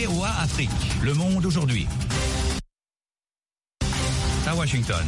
VOA Afrique. Le monde aujourd'hui. À Washington.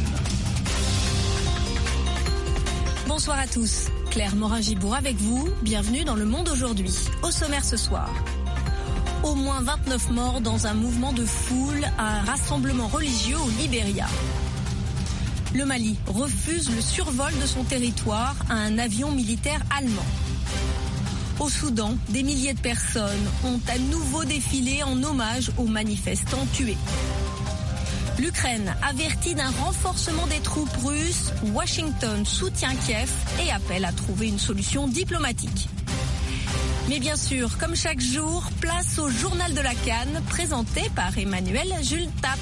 Bonsoir à tous. Claire Morin-Gibourg avec vous. Bienvenue dans Le Monde aujourd'hui. Au sommaire ce soir. Au moins 29 morts dans un mouvement de foule à un rassemblement religieux au Libéria. Le Mali refuse le survol de son territoire à un avion militaire allemand. Au Soudan, des milliers de personnes ont à nouveau défilé en hommage aux manifestants tués. L'Ukraine avertit d'un renforcement des troupes russes. Washington soutient Kiev et appelle à trouver une solution diplomatique. Mais bien sûr, comme chaque jour, place au journal de la CAN présenté par Emmanuel Jultap.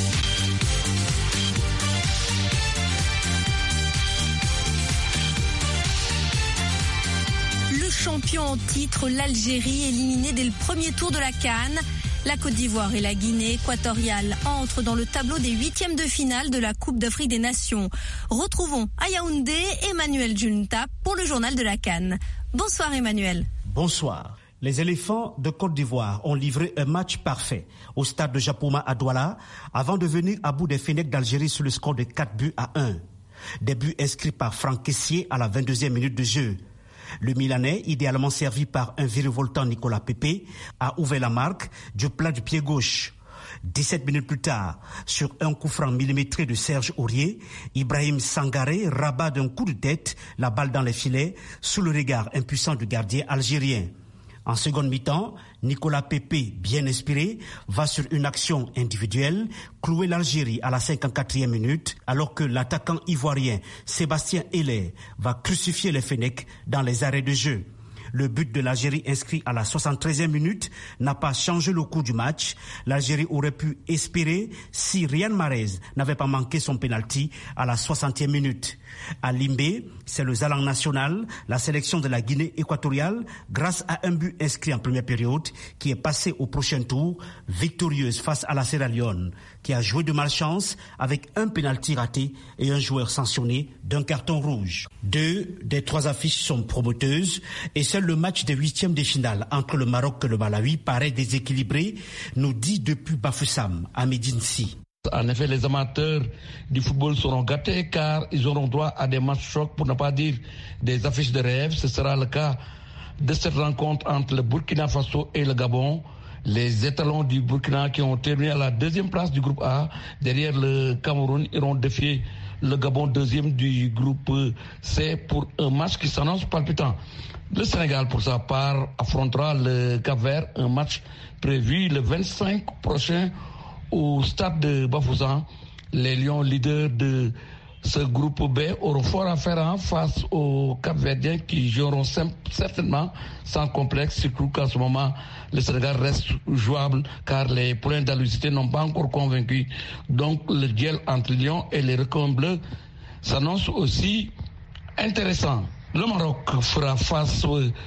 Le champion en titre, l'Algérie, éliminé dès le premier tour de la CAN. La Côte d'Ivoire et la Guinée équatoriale entrent dans le tableau des huitièmes de finale de la Coupe d'Afrique des Nations. Retrouvons à Yaoundé Emmanuel Jultap pour le journal de la CAN. Bonsoir Emmanuel. Bonsoir. Les éléphants de Côte d'Ivoire ont livré un match parfait au stade de Japoma à Douala avant de venir à bout des Fennecs d'Algérie sur le score de 4-1. Des buts inscrits par Franck Kessié à la 22e minute de jeu. Le Milanais, idéalement servi par un virevoltant Nicolas Pepe, a ouvert la marque du plat du pied gauche. 17 minutes plus tard, sur un coup franc millimétré de Serge Aurier, Ibrahim Sangaré rabat d'un coup de tête la balle dans les filets sous le regard impuissant du gardien algérien. En seconde mi-temps, Nicolas Pepe, bien inspiré, va sur une action individuelle, clouer l'Algérie à la 54e minute, alors que l'attaquant ivoirien Sébastien Heller va crucifier les Fennecs dans les arrêts de jeu. Le but de l'Algérie inscrit à la 73e minute n'a pas changé le cours du match. L'Algérie aurait pu espérer si Riyad Mahrez n'avait pas manqué son pénalty à la 60e minute. À Limbé, c'est le Zalang national, la sélection de la Guinée équatoriale, grâce à un but inscrit en première période, qui est passé au prochain tour, victorieuse face à la Sierra Leone, qui a joué de malchance avec un pénalty raté et un joueur sanctionné d'un carton rouge. 2 des 3 affiches sont prometteuses et seul le match des huitièmes de finale entre le Maroc et le Malawi paraît déséquilibré, nous dit depuis Bafoussam à Médine-Si. En effet, les amateurs du football seront gâtés car ils auront droit à des matchs chocs, pour ne pas dire des affiches de rêve. Ce sera le cas de cette rencontre entre le Burkina Faso et le Gabon. Les étalons du Burkina qui ont terminé à la 2e place du groupe A, derrière le Cameroun, iront défier le Gabon 2e du groupe C pour un match qui s'annonce palpitant. Le Sénégal, pour sa part, affrontera le Cap-Vert, un match prévu le 25 prochain au stade de Bafoussam. Les Lions, leaders de ce groupe B, auront fort à faire face aux Cap-Verdiens qui joueront certainement sans complexe, surtout qu'en ce moment, le Sénégal reste jouable car les points d'hallucinité n'ont pas encore convaincu. Donc le duel entre Lions et les Requins bleus s'annonce aussi intéressant. Le Maroc fera face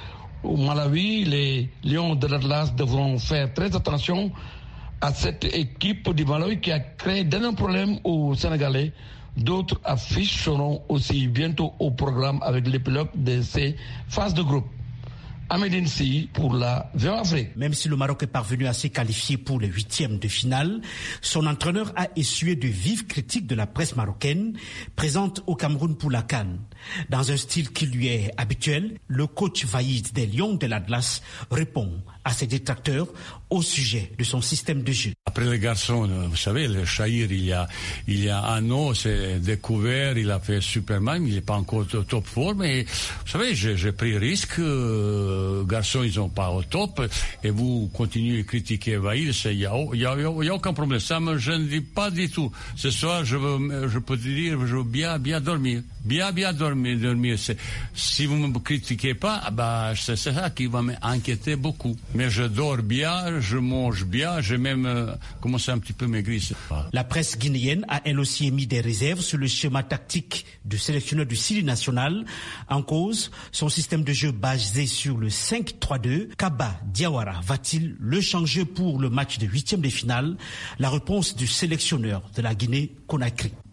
au Malawi. Les Lions de l'Atlas devront faire très attention à cette équipe du Malawi qui a créé d'énormes problèmes aux Sénégalais. D'autres affiches seront aussi bientôt au programme avec l'épilogue de ces phases de groupe. Amédine Si pour la VOA Afrique. Même si le Maroc est parvenu à se qualifier pour les huitièmes de finale, son entraîneur a essuyé de vives critiques de la presse marocaine présente au Cameroun pour la CAN. Dans un style qui lui est habituel, le coach Vaïd des Lions de l'Atlas répond à ses détracteurs au sujet de son système de jeu. Après les garçons, vous savez, le Chahir, il y a un an, c'est découvert, il a fait Superman, il n'est pas encore au top forme, mais vous savez, j'ai pris risque, garçons, ils sont pas au top, et vous continuez à critiquer Vaïd, il y a aucun problème, ça me gêne pas du tout. Ce soir, je peux te dire, je veux bien dormir. Bien dormir. Si vous me critiquez pas, c'est ça qui va m'inquiéter beaucoup. Mais je dors bien, je mange bien, j'ai même commencé un petit peu maigrir. La presse guinéenne a elle aussi émis des réserves sur le schéma tactique du sélectionneur du Sili national. En cause, son système de jeu basé sur le 5-3-2. Kaba Diawara va-t-il le changer pour le match de huitième de finale? La réponse du sélectionneur de la Guinée-Conakry.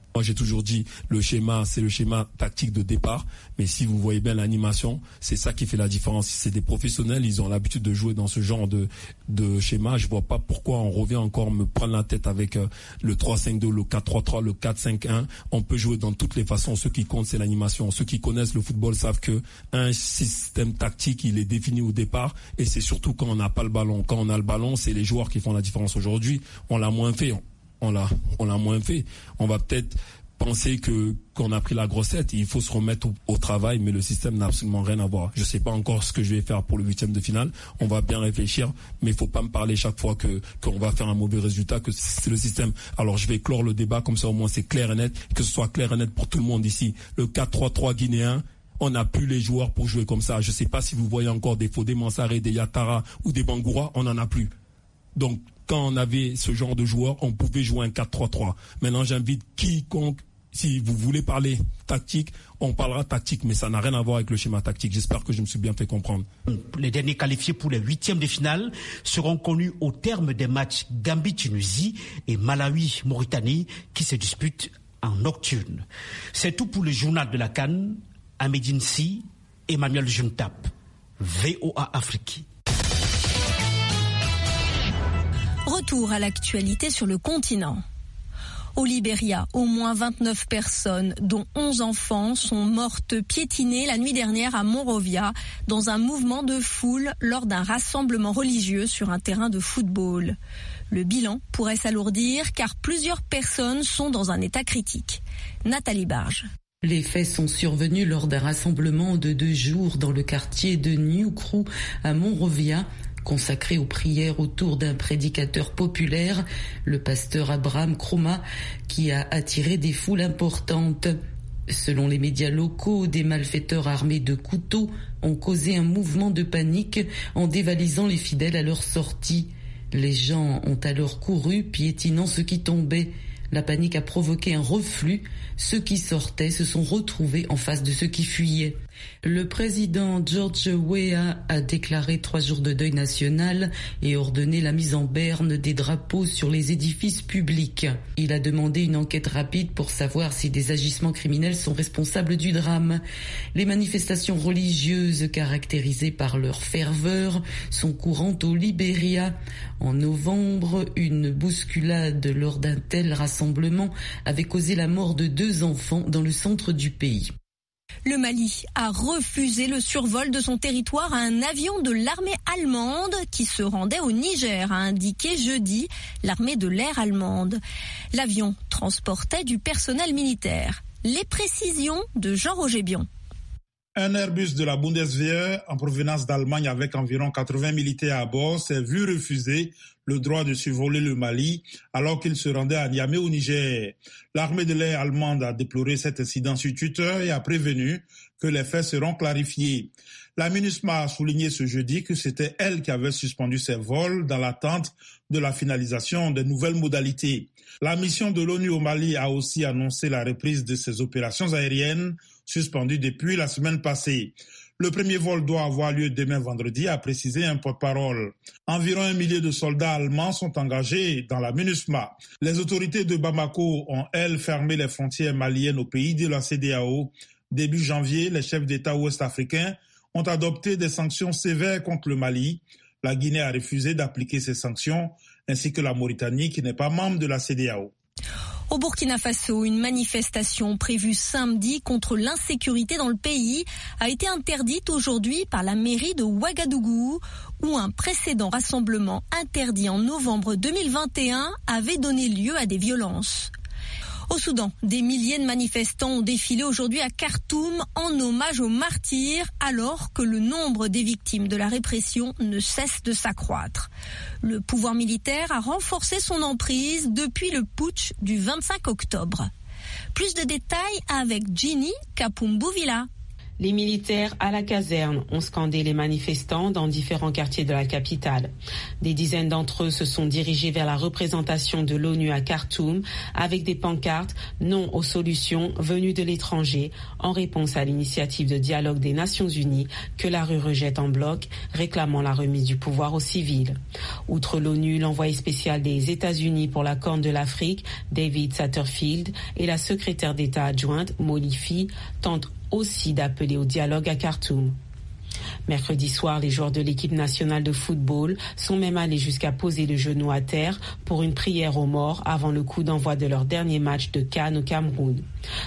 Moi, j'ai toujours dit, le schéma, c'est le schéma tactique de départ. Mais si vous voyez bien l'animation, c'est ça qui fait la différence. C'est des professionnels, ils ont l'habitude de jouer dans ce genre de schéma. Je vois pas pourquoi on revient encore me prendre la tête avec le 3-5-2, le 4-3-3, le 4-5-1. On peut jouer dans toutes les façons. Ce qui compte, c'est l'animation. Ceux qui connaissent le football savent que un système tactique, il est défini au départ. Et c'est surtout quand on n'a pas le ballon. Quand on a le ballon, c'est les joueurs qui font la différence. Aujourd'hui, on l'a moins fait. On l'a moins fait. On va peut-être penser qu'on a pris la grossette. Il faut se remettre au travail, mais le système n'a absolument rien à voir. Je sais pas encore ce que je vais faire pour le 8e de finale. On va bien réfléchir, mais il faut pas me parler chaque fois qu'on va faire un mauvais résultat, que c'est le système. Alors je vais clore le débat, comme ça au moins c'est clair et net, que ce soit clair et net pour tout le monde ici. Le 4-3-3 guinéen, on n'a plus les joueurs pour jouer comme ça. Je sais pas si vous voyez encore des Fodé Mansaré, des Yatara ou des Bangoura, on en a plus. Donc, quand on avait ce genre de joueurs, on pouvait jouer un 4-3-3. Maintenant, j'invite quiconque, si vous voulez parler tactique, on parlera tactique, mais ça n'a rien à voir avec le schéma tactique. J'espère que je me suis bien fait comprendre. Les derniers qualifiés pour les 8e de finale seront connus au terme des matchs Gambie-Tunisie et Malawi-Mauritanie qui se disputent en nocturne. C'est tout pour le journal de la CAN. À Médine Si, Emmanuel Juntap, VOA Afrique. Retour à l'actualité sur le continent. Au Libéria, au moins 29 personnes, dont 11 enfants, sont mortes piétinées la nuit dernière à Monrovia dans un mouvement de foule lors d'un rassemblement religieux sur un terrain de football. Le bilan pourrait s'alourdir car plusieurs personnes sont dans un état critique. Nathalie Barge. Les faits sont survenus lors d'un rassemblement de 2 jours dans le quartier de New Crew à Monrovia, consacré aux prières autour d'un prédicateur populaire, le pasteur Abraham Kroma, qui a attiré des foules importantes. Selon les médias locaux, des malfaiteurs armés de couteaux ont causé un mouvement de panique en dévalisant les fidèles à leur sortie. Les gens ont alors couru, piétinant ceux qui tombaient. La panique a provoqué un reflux. Ceux qui sortaient se sont retrouvés en face de ceux qui fuyaient. Le président George Weah a déclaré 3 jours de deuil national et ordonné la mise en berne des drapeaux sur les édifices publics. Il a demandé une enquête rapide pour savoir si des agissements criminels sont responsables du drame. Les manifestations religieuses, caractérisées par leur ferveur, sont courantes au Libéria. En novembre, une bousculade lors d'un tel rassemblement avait causé la mort de 2 enfants dans le centre du pays. Le Mali a refusé le survol de son territoire à un avion de l'armée allemande qui se rendait au Niger, a indiqué jeudi l'armée de l'air allemande. L'avion transportait du personnel militaire. Les précisions de Jean-Roger Bion. Un Airbus de la Bundeswehr en provenance d'Allemagne avec environ 80 militaires à bord s'est vu refuser le droit de survoler le Mali alors qu'il se rendait à Niamey au Niger. L'armée de l'air allemande a déploré cet incident sur Twitter et a prévenu que les faits seront clarifiés. La MINUSMA a souligné ce jeudi que c'était elle qui avait suspendu ses vols dans l'attente de la finalisation des nouvelles modalités. La mission de l'ONU au Mali a aussi annoncé la reprise de ses opérations aériennes suspendues depuis la semaine passée. Le premier vol doit avoir lieu demain vendredi, a précisé un porte-parole. Environ 1 millier de soldats allemands sont engagés dans la MINUSMA. Les autorités de Bamako ont, elles, fermé les frontières maliennes au pays de la CEDEAO. Début janvier, les chefs d'État ouest-africains ont adopté des sanctions sévères contre le Mali. La Guinée a refusé d'appliquer ces sanctions, ainsi que la Mauritanie, qui n'est pas membre de la CEDEAO. Au Burkina Faso, une manifestation prévue samedi contre l'insécurité dans le pays a été interdite aujourd'hui par la mairie de Ouagadougou, où un précédent rassemblement interdit en novembre 2021 avait donné lieu à des violences. Au Soudan, des milliers de manifestants ont défilé aujourd'hui à Khartoum en hommage aux martyrs, alors que le nombre des victimes de la répression ne cesse de s'accroître. Le pouvoir militaire a renforcé son emprise depuis le putsch du 25 octobre. Plus de détails avec Ginny Kapumbuvila. Les militaires à la caserne ont scandé les manifestants dans différents quartiers de la capitale. Des dizaines d'entre eux se sont dirigés vers la représentation de l'ONU à Khartoum avec des pancartes « Non aux solutions venues de l'étranger » en réponse à l'initiative de dialogue des Nations Unies que la rue rejette en bloc, réclamant la remise du pouvoir aux civils. Outre l'ONU, l'envoyé spécial des États-Unis pour la Corne de l'Afrique, David Satterfield, et la secrétaire d'État adjointe, Molly Fee, tentent aussi d'appeler au dialogue à Khartoum. Mercredi soir, les joueurs de l'équipe nationale de football sont même allés jusqu'à poser le genou à terre pour une prière aux morts avant le coup d'envoi de leur dernier match de CAN au Cameroun.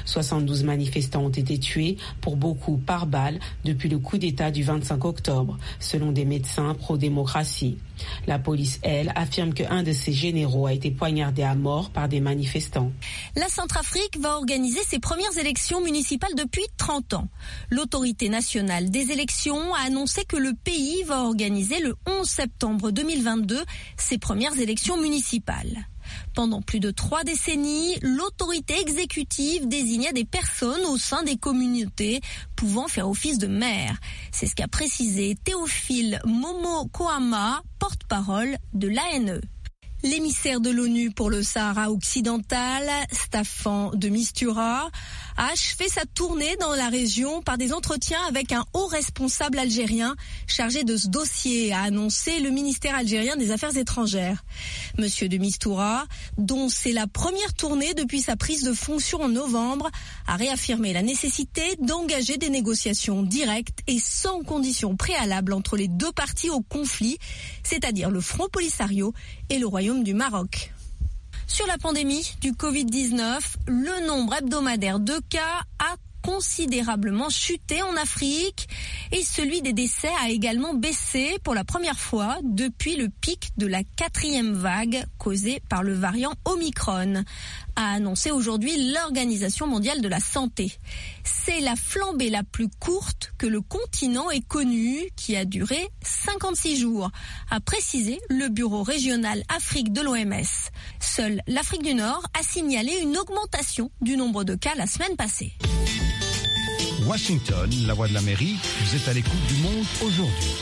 72 manifestants ont été tués, pour beaucoup par balle, depuis le coup d'État du 25 octobre, selon des médecins pro-démocratie. La police, elle, affirme qu'un de ses généraux a été poignardé à mort par des manifestants. La Centrafrique va organiser ses premières élections municipales depuis 30 ans. L'autorité nationale des élections a annoncé que le pays va organiser le 11 septembre 2022 ses premières élections municipales. Pendant plus de 3 décennies, l'autorité exécutive désignait des personnes au sein des communautés pouvant faire office de maire. C'est ce qu'a précisé Théophile Momo-Kohama, porte-parole de l'ANE. L'émissaire de l'ONU pour le Sahara occidental, Staffan de Mistura, a achevé sa tournée dans la région par des entretiens avec un haut responsable algérien chargé de ce dossier, a annoncé le ministère algérien des Affaires étrangères. Monsieur de Mistura, dont c'est la première tournée depuis sa prise de fonction en novembre, a réaffirmé la nécessité d'engager des négociations directes et sans conditions préalables entre les deux parties au conflit, c'est-à-dire le Front Polisario et le Royaume du Maroc. Sur la pandémie du Covid-19, le nombre hebdomadaire de cas a considérablement chuté en Afrique et celui des décès a également baissé pour la première fois depuis le pic de la 4e vague causée par le variant Omicron, a annoncé aujourd'hui l'Organisation mondiale de la santé. C'est la flambée la plus courte que le continent ait connue, qui a duré 56 jours, a précisé le bureau régional Afrique de l'OMS. Seule l'Afrique du Nord a signalé une augmentation du nombre de cas la semaine passée. Washington, la voix de l'Amérique, vous êtes à l'écoute du monde aujourd'hui.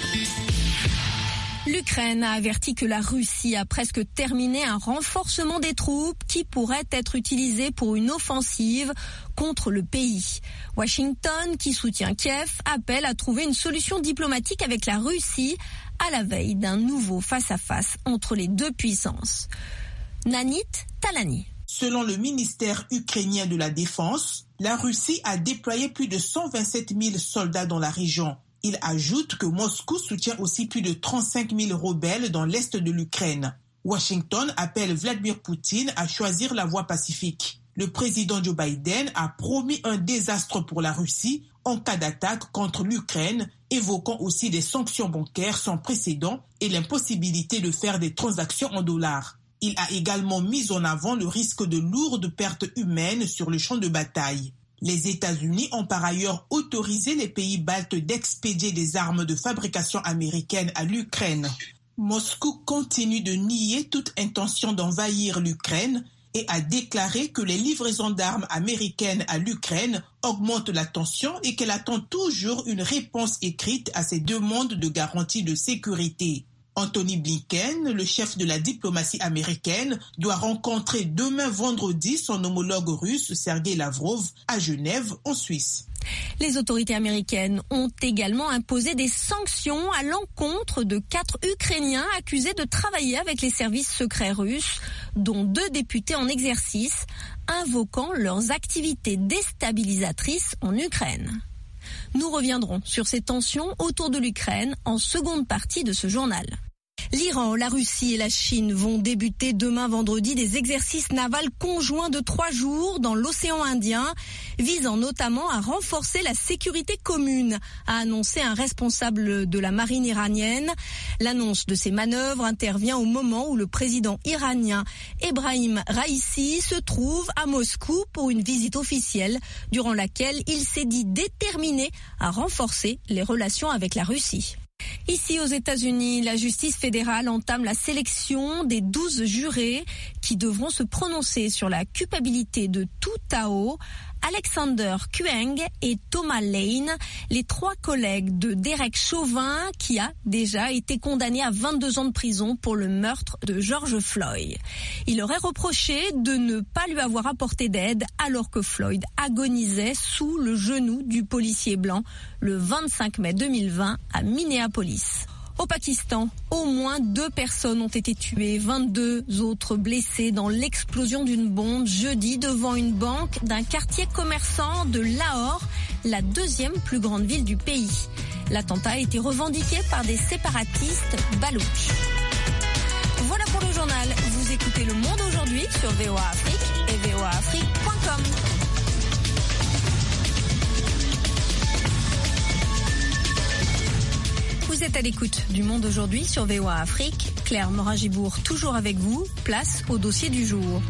L'Ukraine a averti que la Russie a presque terminé un renforcement des troupes qui pourrait être utilisé pour une offensive contre le pays. Washington, qui soutient Kiev, appelle à trouver une solution diplomatique avec la Russie à la veille d'un nouveau face-à-face entre les deux puissances. Nanit Talani. Selon le ministère ukrainien de la Défense, la Russie a déployé plus de 127 000 soldats dans la région. Il ajoute que Moscou soutient aussi plus de 35 000 rebelles dans l'est de l'Ukraine. Washington appelle Vladimir Poutine à choisir la voie pacifique. Le président Joe Biden a promis un désastre pour la Russie en cas d'attaque contre l'Ukraine, évoquant aussi des sanctions bancaires sans précédent et l'impossibilité de faire des transactions en dollars. Il a également mis en avant le risque de lourdes pertes humaines sur le champ de bataille. Les États-Unis ont par ailleurs autorisé les pays baltes d'expédier des armes de fabrication américaine à l'Ukraine. Moscou continue de nier toute intention d'envahir l'Ukraine et a déclaré que les livraisons d'armes américaines à l'Ukraine augmentent la tension et qu'elle attend toujours une réponse écrite à ses demandes de garantie de sécurité. Anthony Blinken, le chef de la diplomatie américaine, doit rencontrer demain vendredi son homologue russe Sergei Lavrov à Genève, en Suisse. Les autorités américaines ont également imposé des sanctions à l'encontre de 4 Ukrainiens accusés de travailler avec les services secrets russes, dont 2 députés en exercice, invoquant leurs activités déstabilisatrices en Ukraine. Nous reviendrons sur ces tensions autour de l'Ukraine en seconde partie de ce journal. L'Iran, la Russie et la Chine vont débuter demain vendredi des exercices navals conjoints de 3 jours dans l'océan Indien, visant notamment à renforcer la sécurité commune, a annoncé un responsable de la marine iranienne. L'annonce de ces manœuvres intervient au moment où le président iranien Ebrahim Raïssi se trouve à Moscou pour une visite officielle durant laquelle il s'est dit déterminé à renforcer les relations avec la Russie. Ici aux États-Unis, la justice fédérale entame la sélection des 12 jurés qui devront se prononcer sur la culpabilité de Tou Thao, Alexander Kueng et Thomas Lane, les 3 collègues de Derek Chauvin, qui a déjà été condamné à 22 ans de prison pour le meurtre de George Floyd. Il aurait reproché de ne pas lui avoir apporté d'aide alors que Floyd agonisait sous le genou du policier blanc le 25 mai 2020 à Minneapolis. Au Pakistan, au moins 2 personnes ont été tuées, 22 autres blessées dans l'explosion d'une bombe jeudi devant une banque d'un quartier commerçant de Lahore, la 2e plus grande ville du pays. L'attentat a été revendiqué par des séparatistes baloutches. Voilà pour le journal. Vous écoutez Le Monde aujourd'hui sur VOA Afrique et voaafrique.com. Vous êtes à l'écoute du Monde aujourd'hui sur VOA Afrique. Claire Morin-Gibour toujours avec vous. Place au dossier du jour.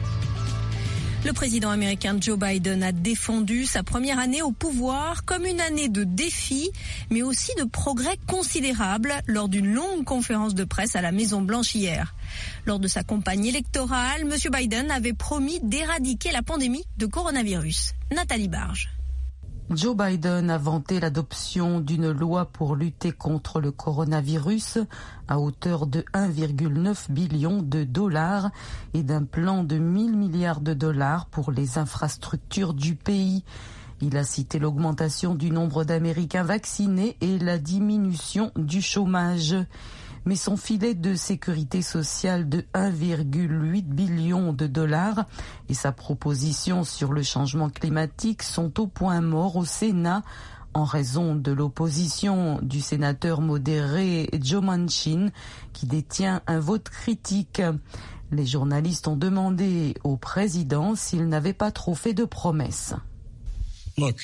Le président américain Joe Biden a défendu sa première année au pouvoir comme une année de défis, mais aussi de progrès considérables lors d'une longue conférence de presse à la Maison-Blanche hier. Lors de sa campagne électorale, M. Biden avait promis d'éradiquer la pandémie de coronavirus. Nathalie Barge. Joe Biden a vanté l'adoption d'une loi pour lutter contre le coronavirus à hauteur de 1,9 billion de dollars et d'un plan de 1 000 milliards de dollars pour les infrastructures du pays. Il a cité l'augmentation du nombre d'Américains vaccinés et la diminution du chômage. Mais son filet de sécurité sociale de 1,8 billion de dollars et sa proposition sur le changement climatique sont au point mort au Sénat en raison de l'opposition du sénateur modéré Joe Manchin qui détient un vote critique. Les journalistes ont demandé au président s'il n'avait pas trop fait de promesses. Look,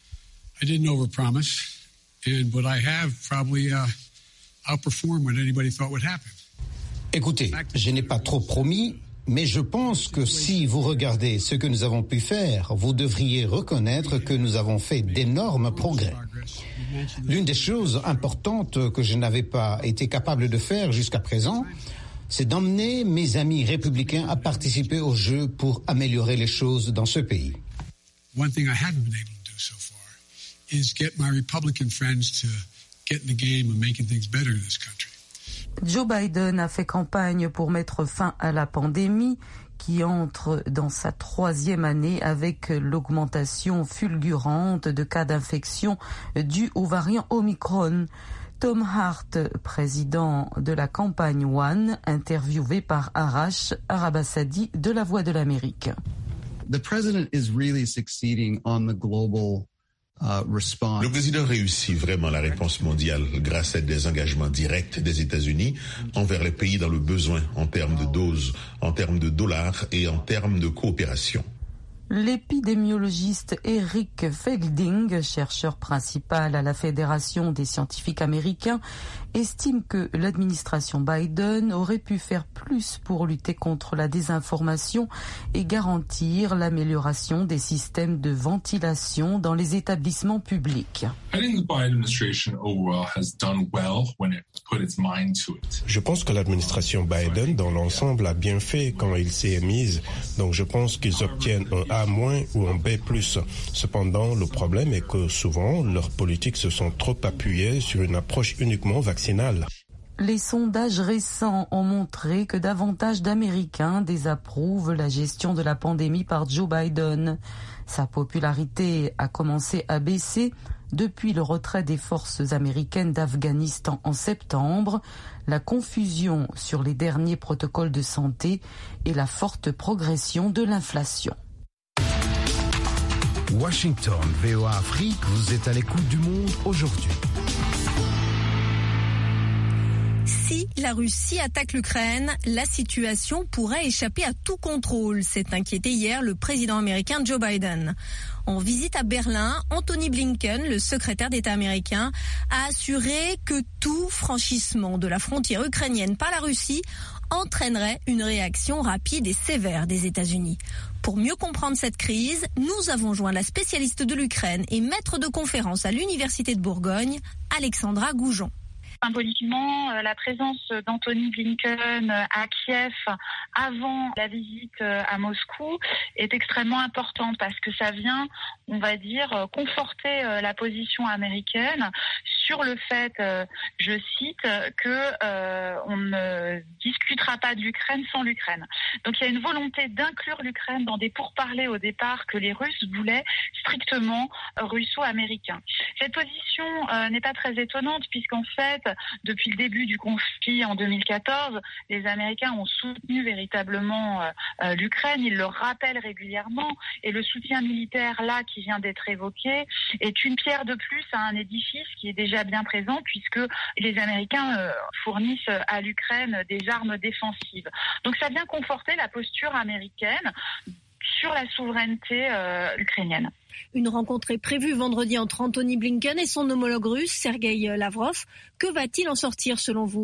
I didn't overpromise, but I have probably outperform what anybody thought would happen. Écoutez, je n'ai pas trop promis, mais je pense que si vous regardez ce que nous avons pu faire, vous devriez reconnaître que nous avons fait d'énormes progrès. L'une des choses importantes que je n'avais pas été capable de faire jusqu'à présent, c'est d'emmener mes amis républicains à participer au jeu pour améliorer les choses dans ce pays. One thing I haven't been able to do so far is get my Republican friends to get in the game and making things better in this country. Joe Biden a fait campagne pour mettre fin à la pandémie qui entre dans sa 3e année avec l'augmentation fulgurante de cas d'infection due au variant Omicron. Tom Hart, président de la campagne One, interviewé par Arash Arabasadi de La Voix de l'Amérique. The president is really succeeding on the global Le président réussit vraiment la réponse mondiale grâce à des engagements directs des États-Unis envers les pays dans le besoin en termes de doses, en termes de dollars et en termes de coopération. L'épidémiologiste Eric Felding, chercheur principal à la Fédération des scientifiques américains, estime que l'administration Biden aurait pu faire plus pour lutter contre la désinformation et garantir l'amélioration des systèmes de ventilation dans les établissements publics. Je pense que l'administration Biden dans l'ensemble a bien fait quand il s'est mise, donc je pense qu'ils obtiennent un A- ou un B+. Cependant, le problème est que souvent, leurs politiques se sont trop appuyées sur une approche uniquement vaccinale. Les sondages récents ont montré que davantage d'Américains désapprouvent la gestion de la pandémie par Joe Biden. Sa popularité a commencé à baisser depuis le retrait des forces américaines d'Afghanistan en septembre, la confusion sur les derniers protocoles de santé et la forte progression de l'inflation. Washington, VOA Afrique, vous êtes à l'écoute du Monde aujourd'hui. Si la Russie attaque l'Ukraine, la situation pourrait échapper à tout contrôle, s'est inquiété hier le président américain Joe Biden. En visite à Berlin, Anthony Blinken, le secrétaire d'État américain, a assuré que tout franchissement de la frontière ukrainienne par la Russie entraînerait une réaction rapide et sévère des États-Unis. Pour mieux comprendre cette crise, nous avons joint la spécialiste de l'Ukraine et maître de conférence à l'Université de Bourgogne, Alexandra Goujon. Symboliquement, la présence d'Antony Blinken à Kiev avant la visite à Moscou est extrêmement importante parce que ça vient, on va dire, conforter la position américaine sur le fait, je cite, que on ne discutera pas de l'Ukraine sans l'Ukraine. Donc il y a une volonté d'inclure l'Ukraine dans des pourparlers au départ que les Russes voulaient strictement russo-américains. Cette position n'est pas très étonnante puisqu'en fait, depuis le début du conflit en 2014, les Américains ont soutenu véritablement l'Ukraine, ils le rappellent régulièrement et le soutien militaire là qui vient d'être évoqué est une pierre de plus à un édifice qui est déjà bien présent puisque les Américains fournissent à l'Ukraine des armes défensives. Donc ça vient conforter la posture américaine sur la souveraineté ukrainienne. Une rencontre est prévue vendredi entre Antony Blinken et son homologue russe, Sergueï Lavrov. Que va-t-il en sortir selon vous ?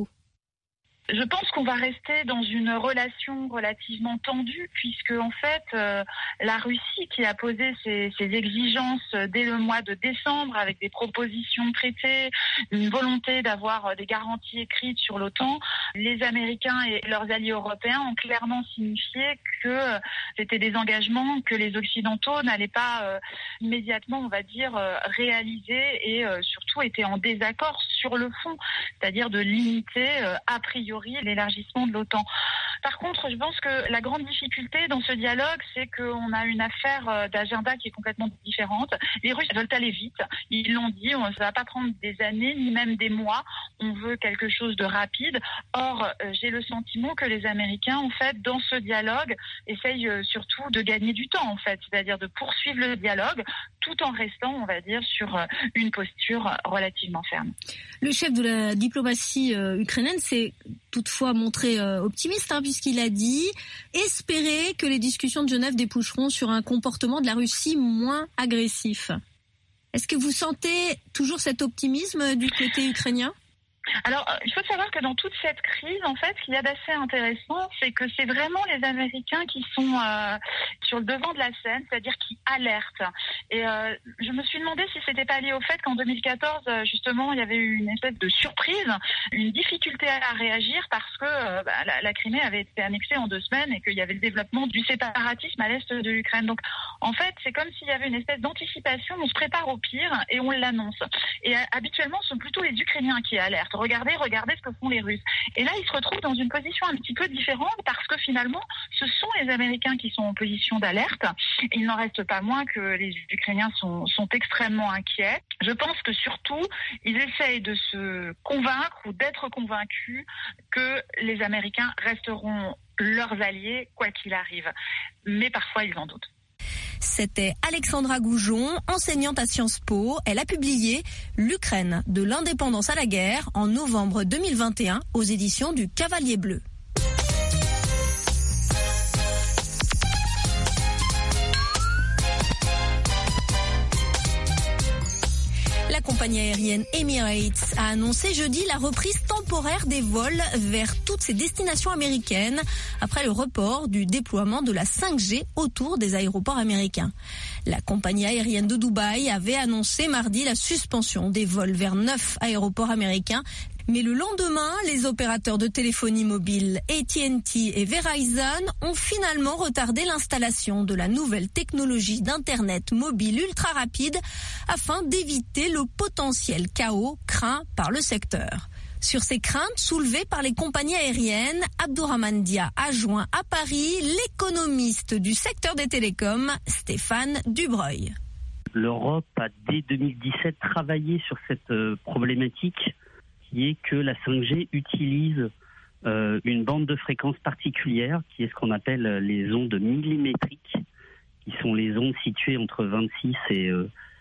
Je pense qu'on va rester dans une relation relativement tendue puisque en fait la Russie qui a posé ses exigences dès le mois de décembre avec des propositions de traité, une volonté d'avoir des garanties écrites sur l'OTAN, les Américains et leurs alliés européens ont clairement signifié que c'était des engagements que les Occidentaux n'allaient pas immédiatement, on va dire, réaliser et surtout étaient en désaccord sur le fond, c'est-à-dire de limiter a priori l'élargissement de l'OTAN. Par contre, je pense que la grande difficulté dans ce dialogue, c'est qu'on a une affaire d'agenda qui est complètement différente. Les Russes veulent aller vite. Ils l'ont dit, ça ne va pas prendre des années, ni même des mois. On veut quelque chose de rapide. Or, j'ai le sentiment que les Américains, en fait, dans ce dialogue, essayent surtout de gagner du temps, en fait. C'est-à-dire de poursuivre le dialogue tout en restant, on va dire, sur une posture relativement ferme. Le chef de la diplomatie ukrainienne s'est toutefois montré optimiste, puisqu'il a dit espérer que les discussions de Genève déboucheront sur un comportement de la Russie moins agressif. Est-ce que vous sentez toujours cet optimisme du côté ukrainien ? Alors, il faut savoir que dans toute cette crise, en fait, ce qu'il y a d'assez intéressant, c'est que c'est vraiment les Américains qui sont sur le devant de la scène, c'est-à-dire qui alertent. Et je me suis demandé si c'était pas lié au fait qu'en 2014, justement, il y avait eu une espèce de surprise, une difficulté à réagir parce que la Crimée avait été annexée en 2 semaines et qu'il y avait le développement du séparatisme à l'est de l'Ukraine. Donc, en fait, c'est comme s'il y avait une espèce d'anticipation, on se prépare au pire et on l'annonce. Et habituellement, ce sont plutôt les Ukrainiens qui alertent. Regardez ce que font les Russes. Et là, ils se retrouvent dans une position un petit peu différente parce que finalement, ce sont les Américains qui sont en position d'alerte. Il n'en reste pas moins que les Ukrainiens sont extrêmement inquiets. Je pense que surtout, ils essayent de se convaincre ou d'être convaincus que les Américains resteront leurs alliés, quoi qu'il arrive. Mais parfois, ils en doutent. C'était Alexandra Goujon, enseignante à Sciences Po. Elle a publié L'Ukraine, de l'indépendance à la guerre en novembre 2021 aux éditions du Cavalier Bleu. La compagnie aérienne Emirates a annoncé jeudi la reprise temporaire des vols vers toutes ses destinations américaines après le report du déploiement de la 5G autour des aéroports américains. La compagnie aérienne de Dubaï avait annoncé mardi la suspension des vols vers 9 aéroports américains. Mais le lendemain, les opérateurs de téléphonie mobile AT&T et Verizon ont finalement retardé l'installation de la nouvelle technologie d'Internet mobile ultra rapide afin d'éviter le potentiel chaos craint par le secteur. Sur ces craintes soulevées par les compagnies aériennes, Abdourahmane Dia a joint à Paris l'économiste du secteur des télécoms, Stéphane Dubreuil. L'Europe a dès 2017 travaillé sur cette problématique qui est que la 5G utilise une bande de fréquence particulière qui est ce qu'on appelle les ondes millimétriques, qui sont les ondes situées entre 26 et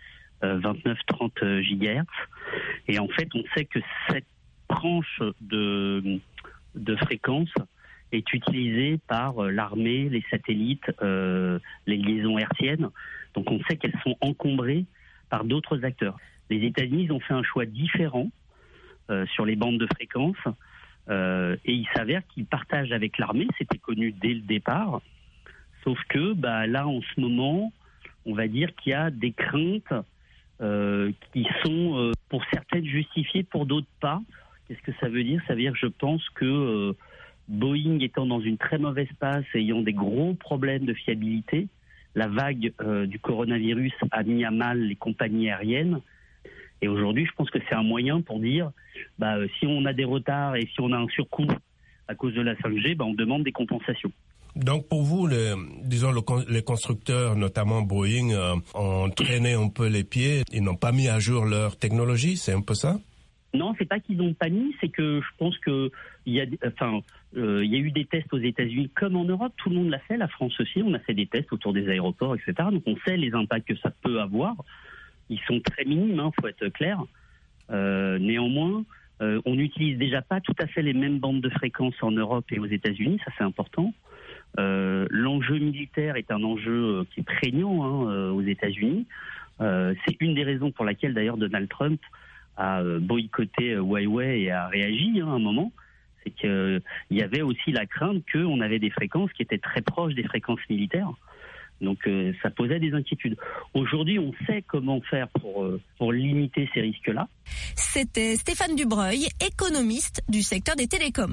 29-30 GHz. Et en fait, on sait que cette tranche de fréquence est utilisée par l'armée, les satellites, les liaisons hertziennes. Donc on sait qu'elles sont encombrées par d'autres acteurs. Les États-Unis ont fait un choix différent sur les bandes de fréquences et il s'avère qu'ils partagent avec l'armée, c'était connu dès le départ, sauf que là en ce moment on va dire qu'il y a des craintes qui sont pour certaines justifiées, pour d'autres pas, Qu'est-ce que ça veut dire ? Ça veut dire que je pense que Boeing étant dans une très mauvaise passe, ayant des gros problèmes de fiabilité, la vague du coronavirus a mis à mal les compagnies aériennes. Et aujourd'hui, je pense que c'est un moyen pour dire, si on a des retards et si on a un surcoût à cause de la 5G, on demande des compensations. Donc pour vous, les constructeurs, notamment Boeing, ont traîné un peu les pieds, ils n'ont pas mis à jour leur technologie, c'est un peu ça ? Non, c'est pas qu'ils n'ont pas mis, c'est que je pense que il y a eu des tests aux États-Unis comme en Europe, tout le monde l'a fait, la France aussi, on a fait des tests autour des aéroports, etc. Donc on sait les impacts que ça peut avoir. Ils sont très minimes, faut être clair. Néanmoins, on n'utilise déjà pas tout à fait les mêmes bandes de fréquences en Europe et aux États-Unis, ça c'est important. L'enjeu militaire est un enjeu qui est prégnant aux États-Unis. C'est une des raisons pour laquelle d'ailleurs Donald Trump a boycotté Huawei et a réagi à un moment. C'est qu'il y avait aussi la crainte qu'on avait des fréquences qui étaient très proches des fréquences militaires. Donc ça posait des inquiétudes. Aujourd'hui, on sait comment faire pour limiter ces risques-là. C'était Stéphane Dubreuil, économiste du secteur des télécoms.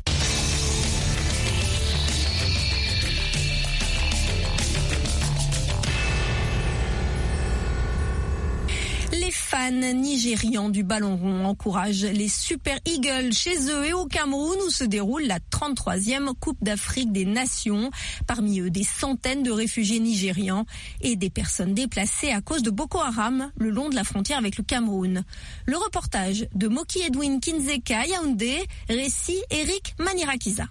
Les fans nigérians du ballon rond encouragent les Super Eagles chez eux et au Cameroun où se déroule la 33e Coupe d'Afrique des Nations. Parmi eux, des centaines de réfugiés nigérians et des personnes déplacées à cause de Boko Haram le long de la frontière avec le Cameroun. Le reportage de Moki Edwin Kinzeka, Yaoundé, récit Eric Manirakiza.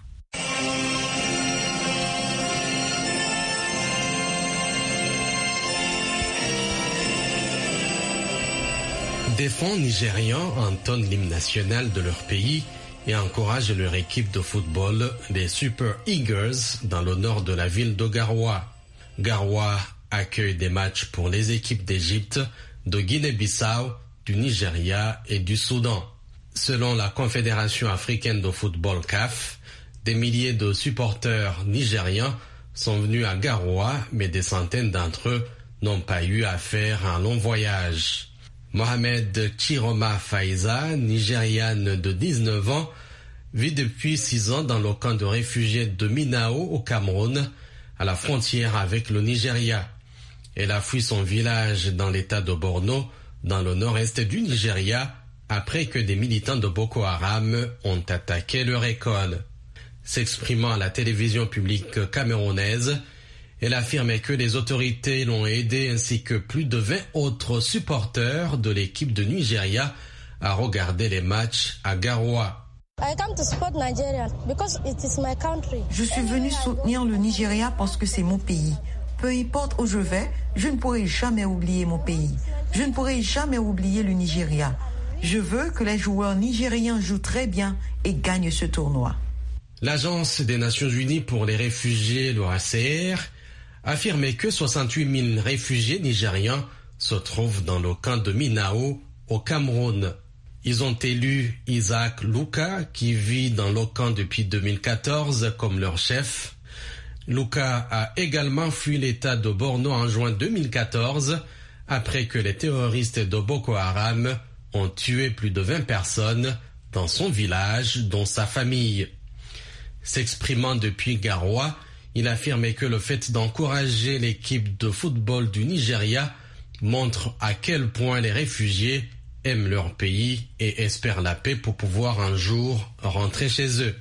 Des fans nigérians entonnent l'hymne national de leur pays et encouragent leur équipe de football, les Super Eagles, dans le nord de la ville de Garoua. Garoua accueille des matchs pour les équipes d'Égypte, de Guinée-Bissau, du Nigeria et du Soudan. Selon la Confédération africaine de football CAF, des milliers de supporters nigérians sont venus à Garoua, mais des centaines d'entre eux n'ont pas eu à faire un long voyage. Mohamed Chiroma Faiza, nigériane de 19 ans, vit depuis 6 ans dans le camp de réfugiés de Minao au Cameroun, à la frontière avec le Nigeria. Elle a fui son village dans l'état de Borno, dans le nord-est du Nigeria, après que des militants de Boko Haram ont attaqué leur école. S'exprimant à la télévision publique camerounaise, elle affirmait que les autorités l'ont aidé ainsi que plus de 20 autres supporters de l'équipe de Nigeria à regarder les matchs à Garoua. Je suis venu soutenir le Nigeria parce que c'est mon pays. Peu importe où je vais, je ne pourrai jamais oublier mon pays. Je ne pourrai jamais oublier le Nigeria. Je veux que les joueurs nigériens jouent très bien et gagnent ce tournoi. L'Agence des Nations Unies pour les réfugiés, l'OHCR, affirmait que 68 000 réfugiés nigérians se trouvent dans le camp de Minao, au Cameroun. Ils ont élu Isaac Luka, qui vit dans le camp depuis 2014, comme leur chef. Luka a également fui l'état de Borno en juin 2014, après que les terroristes de Boko Haram ont tué plus de 20 personnes dans son village, dont sa famille. S'exprimant depuis Garoua, il affirmait que le fait d'encourager l'équipe de football du Nigeria montre à quel point les réfugiés aiment leur pays et espèrent la paix pour pouvoir un jour rentrer chez eux.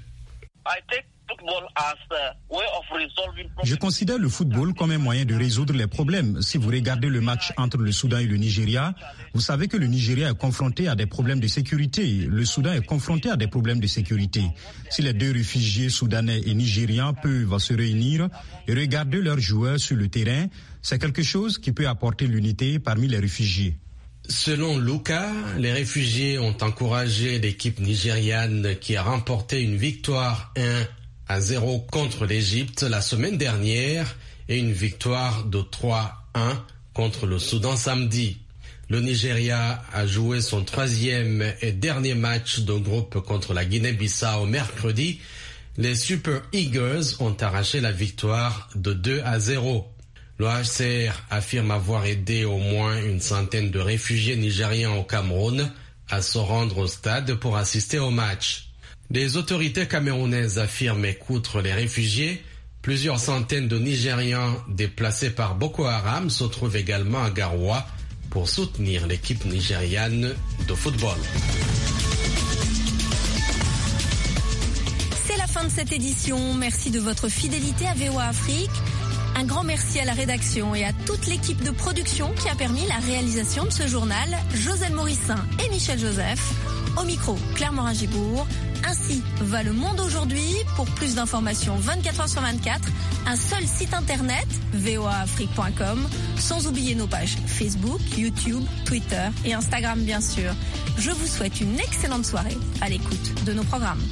Je considère le football comme un moyen de résoudre les problèmes. Si vous regardez le match entre le Soudan et le Nigeria, vous savez que le Nigeria est confronté à des problèmes de sécurité. Le Soudan est confronté à des problèmes de sécurité. Si les deux réfugiés soudanais et nigérians peuvent se réunir et regarder leurs joueurs sur le terrain, c'est quelque chose qui peut apporter l'unité parmi les réfugiés. Selon Luka, les réfugiés ont encouragé l'équipe nigériane qui a remporté une victoire 1-0 contre l'Égypte la semaine dernière et une victoire de 3-1 contre le Soudan samedi. Le Nigeria a joué son 3e et dernier match de groupe contre la Guinée-Bissau mercredi. Les Super Eagles ont arraché la victoire de 2-0. L'OHCR affirme avoir aidé au moins une centaine de réfugiés nigériens au Cameroun à se rendre au stade pour assister au match. Des autorités camerounaises affirment qu'outre les réfugiés, plusieurs centaines de Nigérians déplacés par Boko Haram se trouvent également à Garoua pour soutenir l'équipe nigériane de football. C'est la fin de cette édition. Merci de votre fidélité à VOA Afrique. Un grand merci à la rédaction et à toute l'équipe de production qui a permis la réalisation de ce journal. Joselle Morissin et Michel Joseph. Au micro, Claire Morin-Gibourg. Ainsi va le monde aujourd'hui. Pour plus d'informations 24h/24, un seul site internet, voaafrique.com, sans oublier nos pages Facebook, YouTube, Twitter et Instagram bien sûr. Je vous souhaite une excellente soirée à l'écoute de nos programmes.